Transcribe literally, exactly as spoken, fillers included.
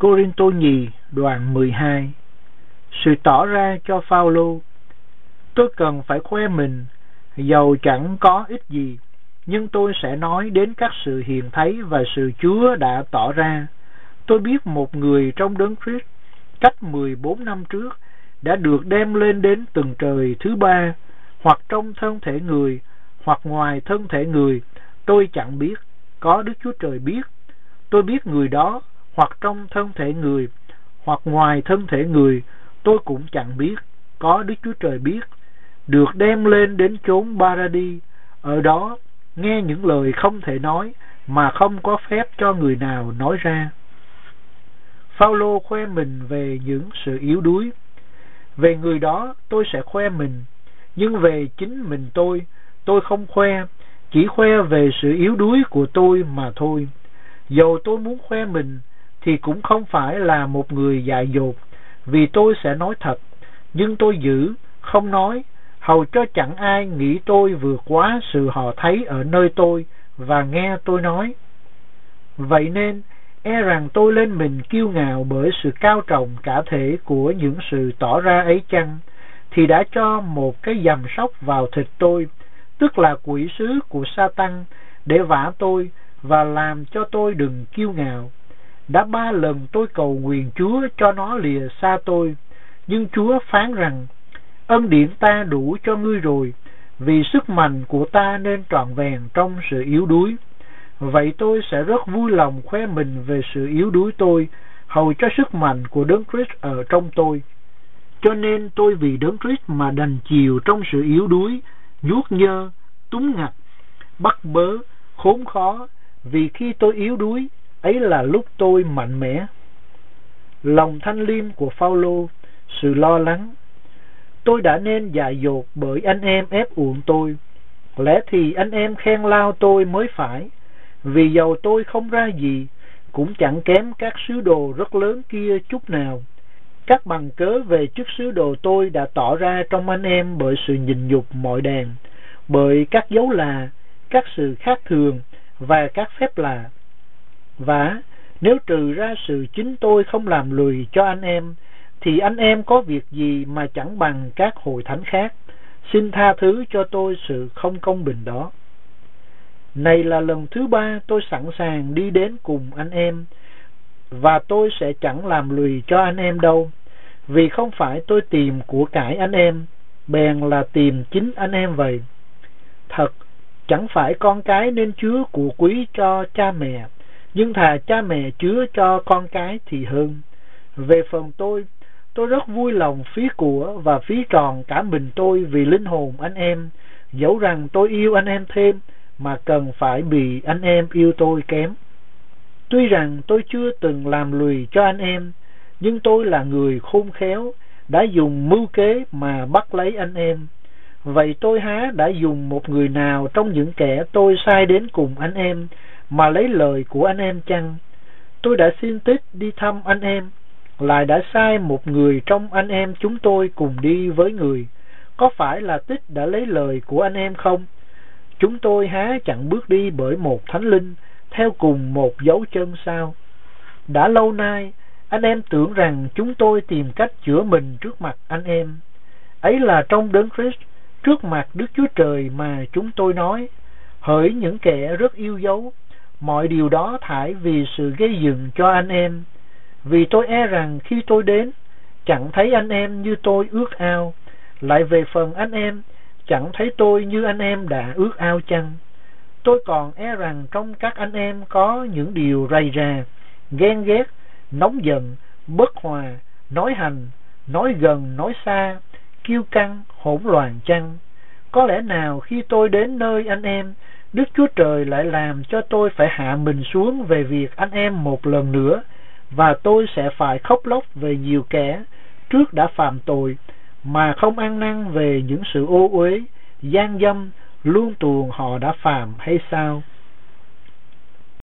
Cô-rinh-tô nhì đoạn mười hai. Sự tỏ ra cho Phao-lô. Tôi cần phải khoe mình, dầu chẳng có ích gì, nhưng tôi sẽ nói đến các sự hiện thấy và sự Chúa đã tỏ ra. Tôi biết một người trong Đấng Christ cách mười bốn năm trước đã được đem lên đến tầng trời thứ ba, hoặc trong thân thể người, hoặc ngoài thân thể người, tôi chẳng biết, có Đức Chúa Trời biết. Tôi biết người đó, hoặc trong thân thể người, hoặc ngoài thân thể người, tôi cũng chẳng biết, có Đức Chúa Trời biết, được đem lên đến chốn Ba-ra-đi, ở đó nghe những lời không thể nói, mà không có phép cho người nào nói ra. Phao-lô khoe mình về những sự yếu đuối. Về người đó tôi sẽ khoe mình, nhưng về chính mình tôi, tôi không khoe, chỉ khoe về sự yếu đuối của tôi mà thôi. Dầu tôi muốn khoe mình, thì cũng không phải là một người dại dột, vì tôi sẽ nói thật, nhưng tôi giữ, không nói, hầu cho chẳng ai nghĩ tôi vượt quá sự họ thấy ở nơi tôi và nghe tôi nói. Vậy nên, e rằng tôi lên mình kiêu ngạo bởi sự cao trọng cả thể của những sự tỏ ra ấy chăng, thì đã cho một cái dầm sóc vào thịt tôi, tức là quỷ sứ của Sa-tăng, để vả tôi và làm cho tôi đừng kiêu ngạo. Đã ba lần tôi cầu nguyện Chúa cho nó lìa xa tôi, nhưng Chúa phán rằng: ân điển ta đủ cho ngươi rồi, vì sức mạnh của ta nên trọn vẹn trong sự yếu đuối. Vậy tôi sẽ rất vui lòng khoe mình về sự yếu đuối tôi, hầu cho sức mạnh của Đấng Christ ở trong tôi. Cho nên tôi vì Đấng Christ mà đành chịu trong sự yếu đuối, nhuốc nhơ, túng ngặt, bắt bớ, khốn khó, vì khi tôi yếu đuối, ấy là lúc tôi mạnh mẽ. Lòng thanh liêm của Phao-lô, sự lo lắng. Tôi đã nên dại dột bởi anh em ép uổng tôi, lẽ thì anh em khen lao tôi mới phải, vì dầu tôi không ra gì, cũng chẳng kém các sứ đồ rất lớn kia chút nào. Các bằng cớ về chức sứ đồ tôi đã tỏ ra trong anh em bởi sự nhịn nhục mọi đàn, bởi các dấu lạ, các sự khác thường và các phép lạ. Và nếu trừ ra sự chính tôi không làm lùi cho anh em, thì anh em có việc gì mà chẳng bằng các hội thánh khác. Xin tha thứ cho tôi sự không công bình đó. Này là lần thứ ba tôi sẵn sàng đi đến cùng anh em, và tôi sẽ chẳng làm lùi cho anh em đâu, vì không phải tôi tìm của cải anh em, bèn là tìm chính anh em vậy. Thật, chẳng phải con cái nên chứa của quý cho cha mẹ, nhưng thà cha mẹ chứa cho con cái thì hơn. Về phần tôi, tôi rất vui lòng phí của và phí tròn cả mình tôi vì linh hồn anh em, dẫu rằng tôi yêu anh em thêm, mà cần phải bị anh em yêu tôi kém. Tuy rằng tôi chưa từng làm lùi cho anh em, nhưng tôi là người khôn khéo, đã dùng mưu kế mà bắt lấy anh em. Vậy tôi há đã dùng một người nào trong những kẻ tôi sai đến cùng anh em mà lấy lời của anh em chăng? Tôi đã xin Tích đi thăm anh em, lại đã sai một người trong anh em chúng tôi cùng đi với người. Có phải là Tích đã lấy lời của anh em không? Chúng tôi há chẳng bước đi bởi một thánh linh, theo cùng một dấu chân sao? Đã lâu nay, anh em tưởng rằng chúng tôi tìm cách chữa mình trước mặt anh em. Ấy là trong Đấng Christ, trước mặt Đức Chúa Trời mà chúng tôi nói. Hỡi những kẻ rất yêu dấu, mọi điều đó thải vì sự gây dựng cho anh em. Vì tôi e rằng khi tôi đến, chẳng thấy anh em như tôi ước ao, lại về phần anh em, chẳng thấy tôi như anh em đã ước ao chăng. Tôi còn e rằng trong các anh em có những điều rầy rà, ghen ghét, nóng giận, bất hòa, nói hành, nói gần, nói xa, kiêu căng, hỗn loạn chăng. Có lẽ nào khi tôi đến nơi anh em, Đức Chúa Trời lại làm cho tôi phải hạ mình xuống về việc anh em một lần nữa, và tôi sẽ phải khóc lóc về nhiều kẻ trước đã phạm tội, mà không ăn năn về những sự ô uế, gian dâm, luông tuồng họ đã phạm hay sao?